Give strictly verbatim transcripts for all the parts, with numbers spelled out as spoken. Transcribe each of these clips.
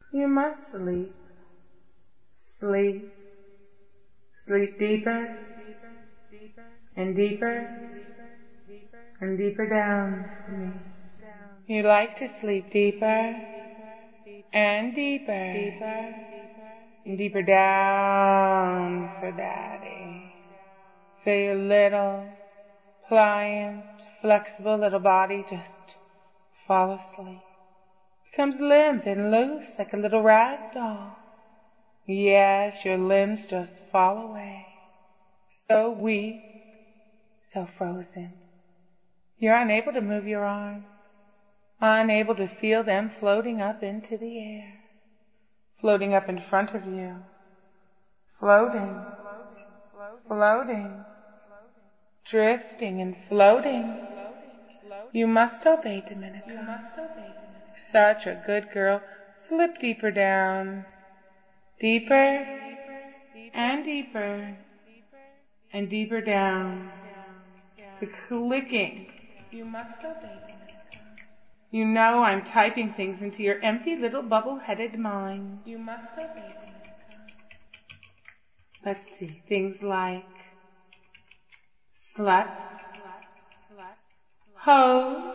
You must sleep. Sleep. Sleep deeper and deeper and deeper down for me. You like to sleep deeper and deeper and deeper down for Daddy. Feel your little, pliant, flexible little body just fall asleep. Becomes limp and loose like a little rag doll. Yes, your limbs just fall away. So weak, so frozen. You're unable to move your arms, unable to feel them floating up into the air, floating up in front of you, floating, floating, drifting and floating. You must obey, Dominica. Such a good girl. Slip deeper down, deeper and deeper and deeper down. The clicking. You must obey, Dominica. You know I'm typing things into your empty little bubble-headed mind. You must obey, Dominica. Let's see, things like slut, hose,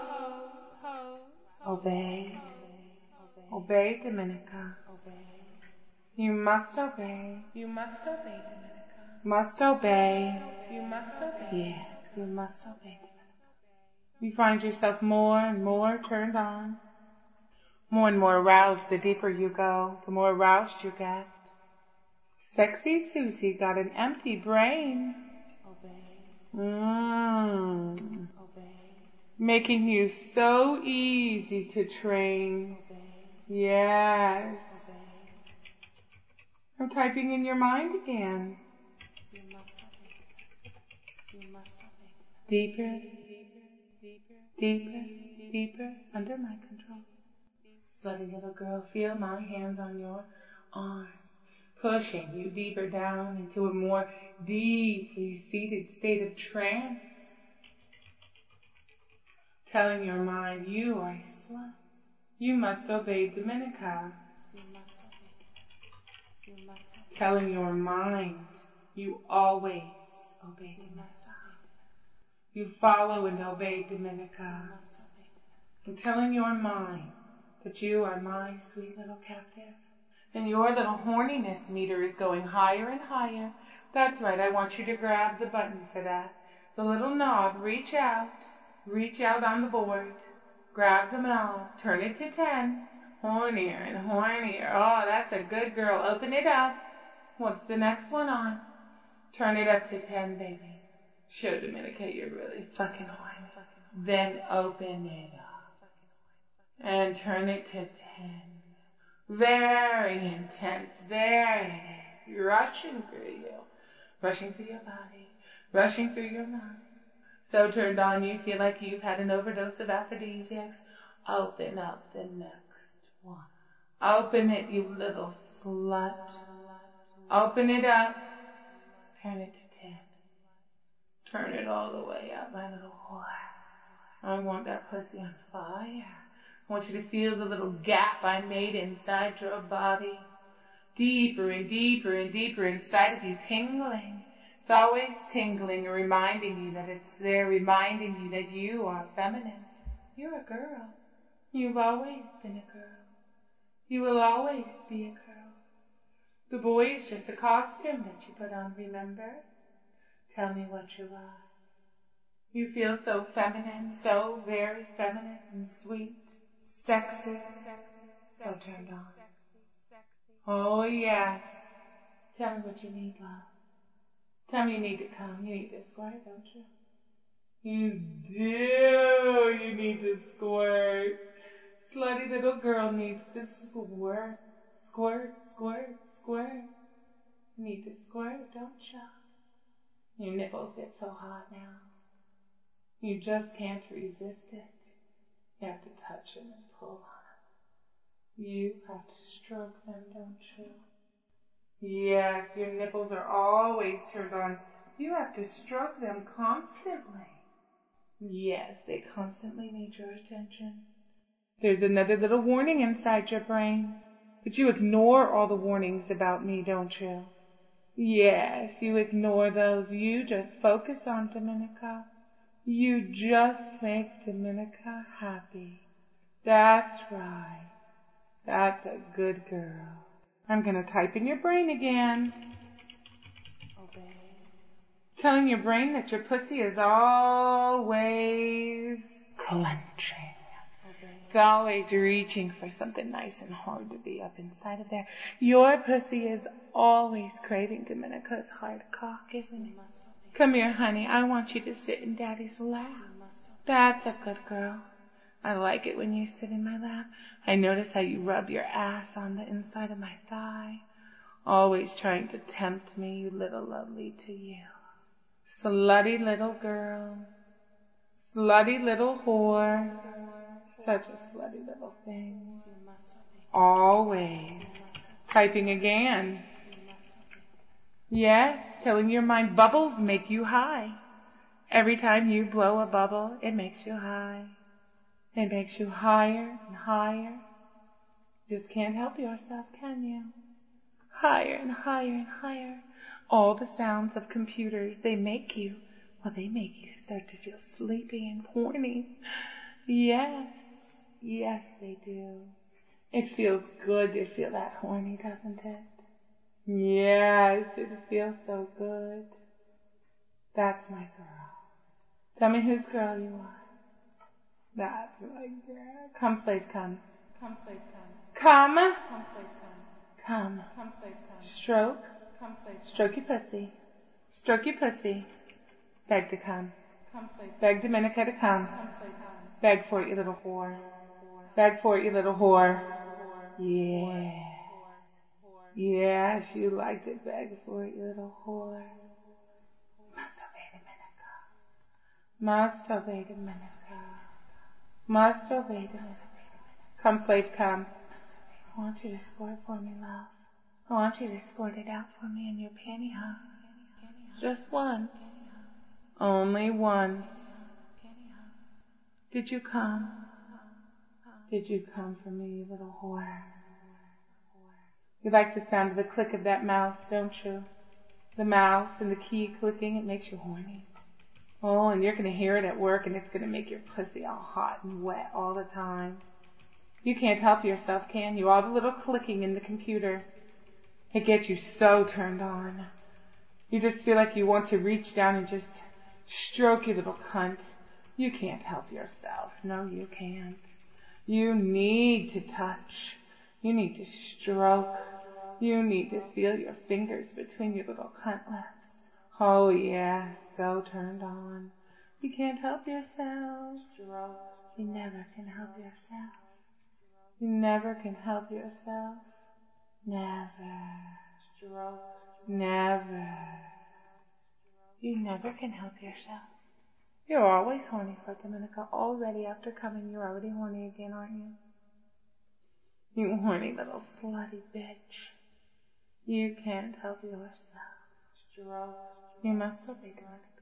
obey, obey, Dominica. You must obey. You must obey, Dominica. Must obey. You must obey. Yes, you must obey, Dominica. You find yourself more and more turned on, more and more aroused. The deeper you go, the more aroused you get. Sexy Susie got an empty brain. Obey. Mmm. Obey. Making you so easy to train. Obey. Yes. I'm typing in your mind again. You must obey. You must obey. Deeper, deeper, deeper, under my control. Slutty little girl, feel my hands on your arms, pushing you deeper down into a more deeply seated state of trance. Telling your mind you are a slut. You must obey, Dominica. You must obey. You must obey. Telling your mind you always obey, Dominica. You follow and obey, Dominica. I'm telling your mind that you are my sweet little captive. Then your little horniness meter is going higher and higher. That's right, I want you to grab the button for that. The little knob, reach out. Reach out on the board. Grab the knob. Turn it to ten. Hornier and hornier. Oh, that's a good girl. Open it up. What's the next one on? Turn it up to ten, baby. Show Dominica you're really fucking horny. Then open it up. And turn it to ten. Very intense. There it is. Rushing through you. Rushing through your body. Rushing through your mind. So turned on you feel like you've had an overdose of aphrodisiacs. Open up the next one. Open it, you little slut. Open it up. Turn it to ten. Turn it all the way up, my little whore. I want that pussy on fire. I want you to feel the little gap I made inside your body. Deeper and deeper and deeper inside of you, tingling. It's always tingling and reminding you that it's there, reminding you that you are feminine. You're a girl. You've always been a girl. You will always be a girl. The boy is just a costume that you put on, remember? Tell me what you are. You feel so feminine, so very feminine and sweet, sexy, so turned on. Oh yes. Tell me what you need, love. Tell me you need to come. You need to squirt, don't you? You do. You need to squirt. Slutty little girl needs to squirt. Squirt, squirt, squirt. You need to squirt, don't you? Your nipples get so hot now. You just can't resist it. You have to touch them and pull on them. You have to stroke them, don't you? Yes, your nipples are always turned on. You have to stroke them constantly. Yes, they constantly need your attention. There's another little warning inside your brain. But you ignore all the warnings about me, don't you? Yes, you ignore those. You just focus on Dominica. You just make Dominica happy. That's right. That's a good girl. I'm going to type in your brain again. Obey. Telling your brain that your pussy is always clenching. It's always reaching for something nice and hard to be up inside of there. Your pussy is always craving Dominica's hard cock, isn't it? Come here, honey. I want you to sit in Daddy's lap. That's a good girl. I like it when you sit in my lap. I notice how you rub your ass on the inside of my thigh. Always trying to tempt me, you little lovely to you. Slutty little girl. Slutty little whore. Such a slutty little thing. Always. Typing again. Yes, telling your mind bubbles make you high. Every time you blow a bubble, it makes you high. It makes you higher and higher. Just can't help yourself, can you? Higher and higher and higher. All the sounds of computers, they make you, well, they make you start to feel sleepy and horny. Yes, yes, they do. It feels good to feel that horny, doesn't it? Yes, it feels so good. That's my girl. Tell me whose girl you are. That's my girl. Come, slave, come. Come, slave, come. Come. Come, slave, come. Come. Come, slave, come. Stroke. Come, slave, come. Stroke your pussy. Stroke your pussy. Beg to come. Come, slave. Beg Dominica to come. Come, slave, come. Beg for it, you little whore. Beg for it, you little whore. Yeah. Yes, you like to beg for it, you little whore. Must obey Dominica. Must obey Dominica. Must obey Dominica. Come, slave, come. I want you to squirt for me, love. I want you to squirt it out for me in your pantyhose. Just once. Only once. Did you come? Did you come for me, you little whore? You like the sound of the click of that mouse, don't you? The mouse and the key clicking, it makes you horny. Oh, and you're going to hear it at work, and it's going to make your pussy all hot and wet all the time. You can't help yourself, can you? All the little clicking in the computer. It gets you so turned on. You just feel like you want to reach down and just stroke your little cunt. You can't help yourself. No, you can't. You need to touch. You need to stroke. You need to feel your fingers between your little cunt lips. Oh yeah, so turned on. You can't help yourself. You never can help yourself. You never can help yourself. Never. Never. You never can help yourself. You're always horny for Dominica. Already after coming, you're already horny again, aren't you? You horny little slutty bitch. You can't help yourself. You must obey Dominica.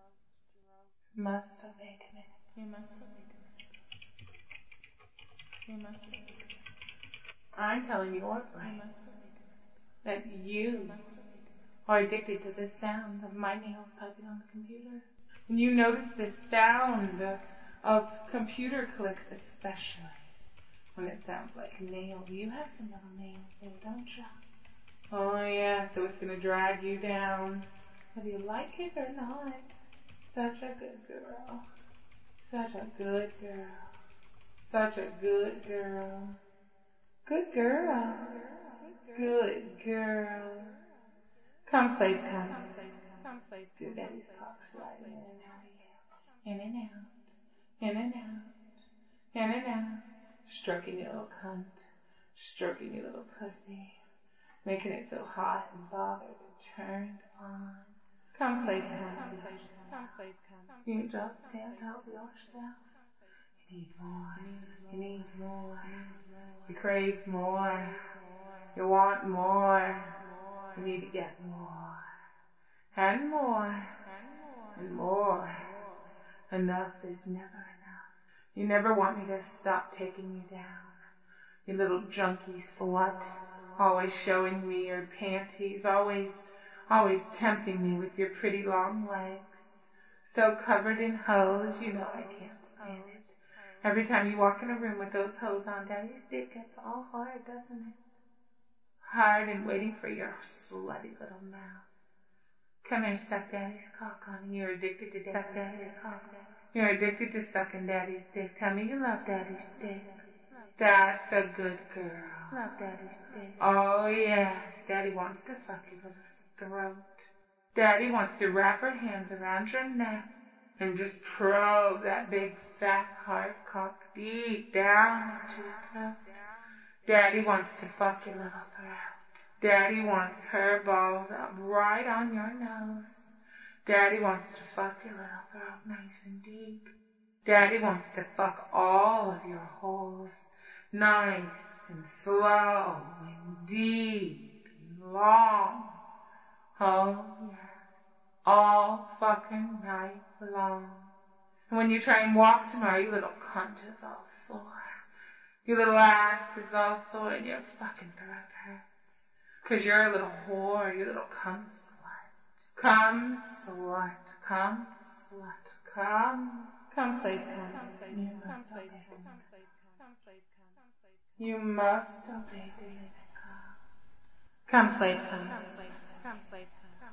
Must obey Dominica. You must obey Dominica. You must obey Dominica. I'm telling your brain that you are addicted to the sound of my nails typing on the computer. When you notice the sound of computer clicks, especially when it sounds like nails. You have some little nails there, don't you? Oh yeah, so it's going to drag you down. Whether you like it or not. Such a good girl. Such a good girl. Such a good girl. Good girl. Good girl. Come, slave, come. Come, slave. Your daddy's cock sliding in and out of you. In and out. In and out. In and out. Stroking your little cunt. Stroking your little pussy. Making it so hot and bothered and turned on. Come, slave, come. Come, slave, come. You just can't help yourself. You need more. You need more. You crave more. You want more. You need to get more. And more. And more. Enough is never enough. You never want me to stop taking you down. You little junkie slut. Always showing me your panties. Always, always tempting me with your pretty long legs. So covered in hose, you know I can't stand it. Every time you walk in a room with those hose on, Daddy's dick gets all hard, doesn't it? Hard and waiting for your slutty little mouth. Come here, suck Daddy's cock, honey. You're addicted to suck Daddy's cock. You're addicted to sucking Daddy's dick. Tell me you love Daddy's dick. That's a good girl. Love Daddy's dick. Oh, yes. Daddy wants to fuck your little throat. Daddy wants to wrap her hands around your neck and just probe that big fat hard cock deep down into your throat. Daddy wants to fuck your little throat. Daddy wants her balls up right on your nose. Daddy wants to fuck your little throat nice and deep. Daddy wants to fuck all of your holes nice and slow and deep and long. Oh, yes. All fucking night long. And when you try and walk tomorrow, your little cunt is all sore. Your little ass is all sore and your fucking throat hurts. Cause you're a little whore, you little cum slut. Cum slut, cum slut, cum. Come slave cum. You must obey the You must obey the Come slave cum. Come slave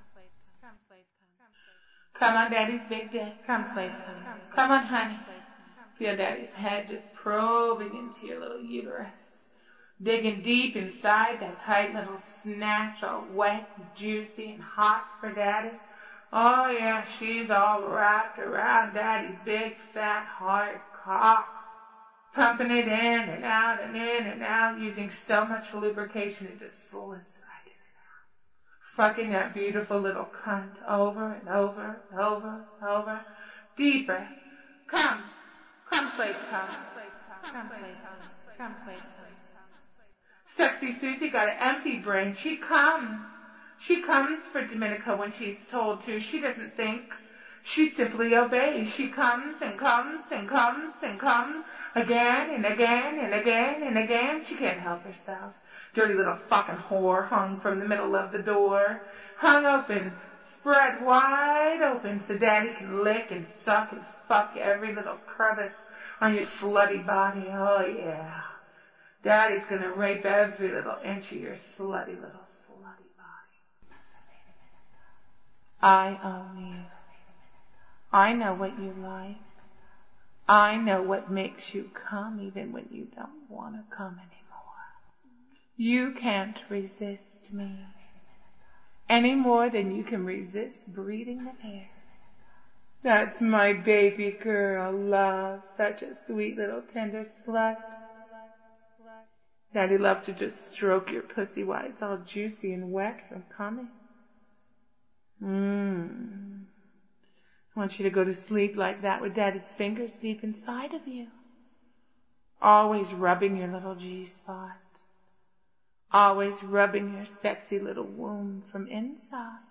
Come on Daddy's big dick. Come slave cum. Come on honey. Feel Daddy's head just probing into your little uterus. Digging deep inside that tight little snatch, all wet and juicy and hot for Daddy. Oh yeah, she's all wrapped around Daddy's big fat hard cock. Pumping it in and out and in and out, using so much lubrication it just slips right in and out. Fucking that beautiful little cunt over and over and over and over. Deeper. Come. Come slave come. Come slave come. Come slave come. Sexy Susie got an empty brain. She comes. She comes for Dominica when she's told to. She doesn't think. She simply obeys. She comes and comes and comes and comes again and again and again and again. She can't help herself. Dirty little fucking whore hung from the middle of the door. Hung open. Spread wide open so Daddy can lick and suck and fuck every little crevice on your slutty body. Oh yeah. Daddy's gonna rape every little inch of your slutty little slutty body. I own you. I know what you like. I know what makes you come even when you don't want to come anymore. You can't resist me any more than you can resist breathing the air. That's my baby girl, love, such a sweet little tender slut. Daddy loved to just stroke your pussy while it's all juicy and wet from coming. Mmm. I want you to go to sleep like that with Daddy's fingers deep inside of you. Always rubbing your little G-spot. Always rubbing your sexy little womb from inside.